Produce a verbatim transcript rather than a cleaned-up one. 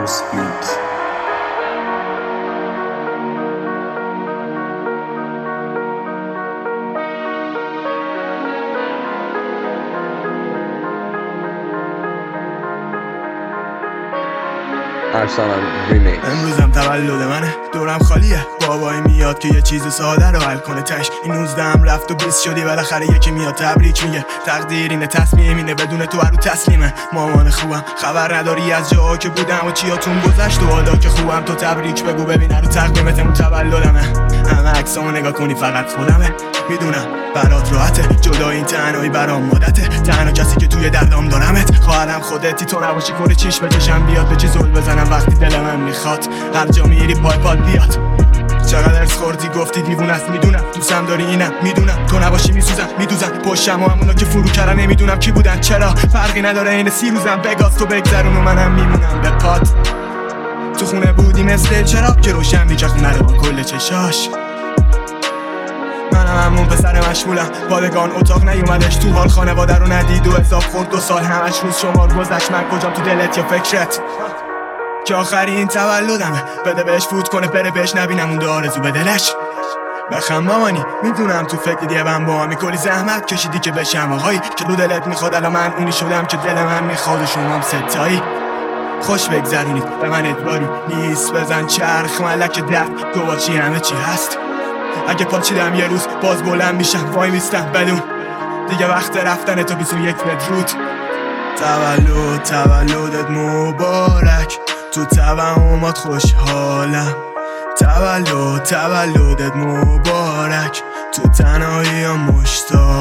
House Beat. ارسلان ریمیکس. امروزم تولد منه، دورم خالیه، بابایی میاد که یه چیز ساده رو حل کنه تش. این نوزدهم رفت و بیست شدی، بالاخره یکی میاد تبریک میگه. تقدیر اینه، تصمیم اینه، بدون تو هرو تسلیمه. مامان خوبم، خبر نداری از جاها که بودم و چیاتون گذشت و حالا که خوبم تو تبریک بگو ببین هرو تقدیمتمون تولدمه. همه عکسامو نگاه کنی فقط خودمه، میدونم برات راحته، جدا این تنهایی برام عادته. تنها کسی که توی دردام دارمت، خواهرم خودتی، تو نباشی کور چیش بکشم بیاد به چی زل بزنم وقتی دل من میخواد. هر جا میری پای پات بیاد. چقدر ارس خوردی گفتی دیوونه است، میدونم دوستم داری اینم میدونم، تو نباشی میسوزم میدوزم پشتم و همونا که فرو کردن نمیدونم کی بودن چرا فرقی نداره این سی روزم بگاز تو بگذرون و منم میمونم به پات. تو خونه بودی مثل چراغ که روشن میکرد خونه رو با کل چشاش. منم همون پسر مشغولم، پادگان اتاق نیومدش تو حال، خانواده رو ندید و حساب خورد دو سال همش روز شمار گذشت. من کجام تو دلت یا فکرت که آخرین تولدمه، بده بهش فوت کنه بره بهش نبینم اون دو آرزو به دلش. بخم مامانی میدونم تو فکر دیگه من با همی کلی زحمت کشیدی که بشم آقایی که دو دلت میخواد، الان من اونی شدم که دل من میخواد و شما هم ستایی. خوش بگذرونید به من ادباری نیست، بزن چرخ ملک درد تو با چی همه چی هست. اگه پاچیدم یه روز باز بلند میشم وای میستم بدون دیگه وقت رفتن تو بیست و یک مترود. تولد تولدت مبارک، تو توهمات خوشحالم. تولد تولدت مبارک، تو تنهایی مشتاق.